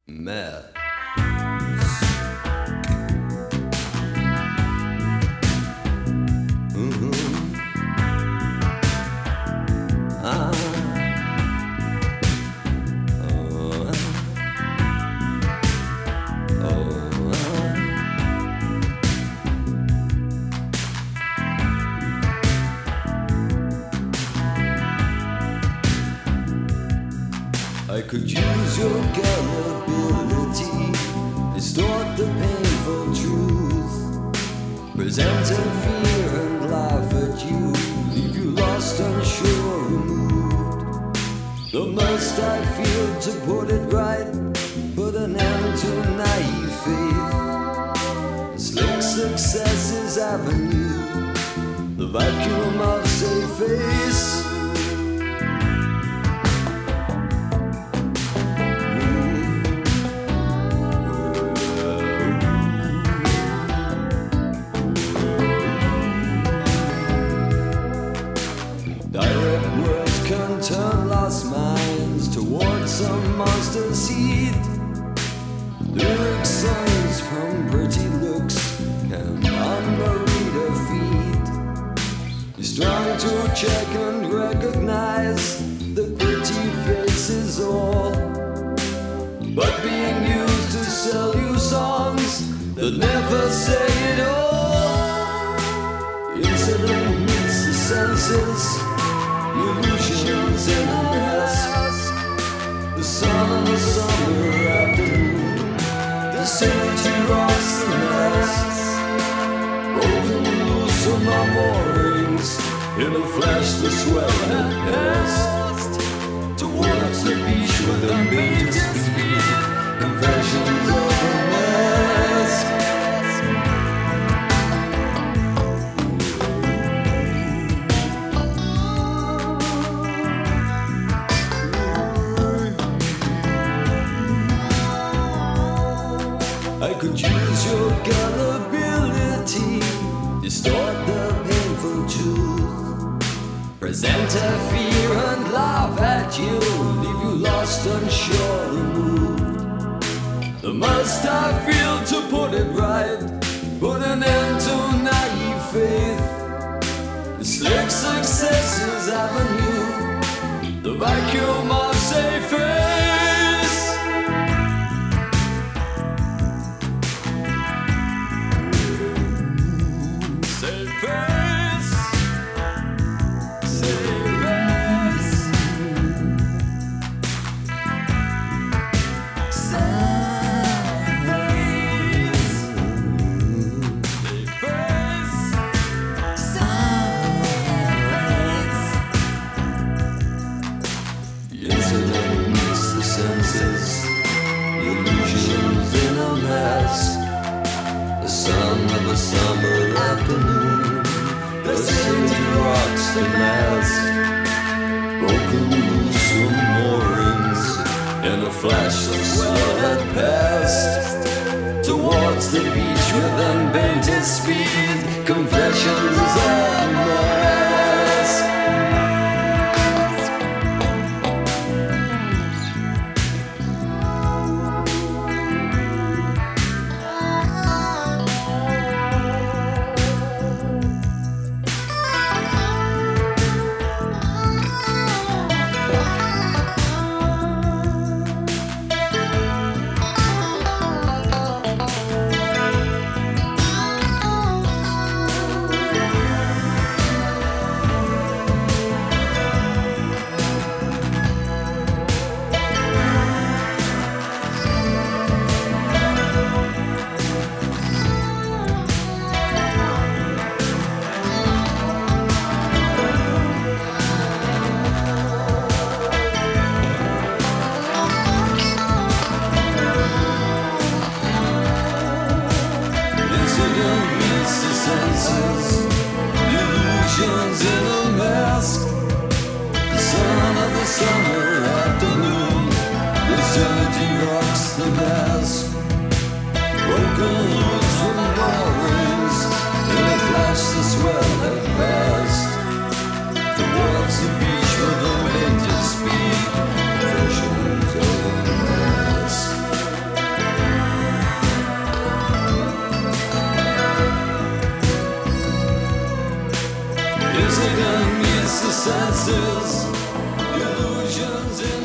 Mad. Ah. Oh. Oh. I could use your gullibility, distort the painful truth, present a fear and laugh at you, leave you lost, unsure, removed. The must I feel to put it right, put an end to naive faith. Slick success's avenue, the vacuum of safe face. Turn lost minds towards some monster seed. Lyric songs from pretty looks can unbury defeat. You're strong to check and recognize the pretty faces all, but being used to sell you songs that never say it all. Incident meets the senses, illusions in a mess. The sun on the summer afternoon, the city rocks the nests. Broken loose from my moorings, in a flash the swell had passed towards the beach with a beat. Confessions of a mask. I could use your gullibility, distort the painful truth, present a fear and laugh at you, leave you lost, unsure, removed. The must I feel to put it right, put an end to naive faith. The slick success's avenue, the vacuum of safe face. Illusions in a mask. The sun of a summer afternoon, the city rocks the mask. Broken loose from moorings, in a flash the swell had passed towards the beach with unbended speed. Confessions of a mask. promises, illusions in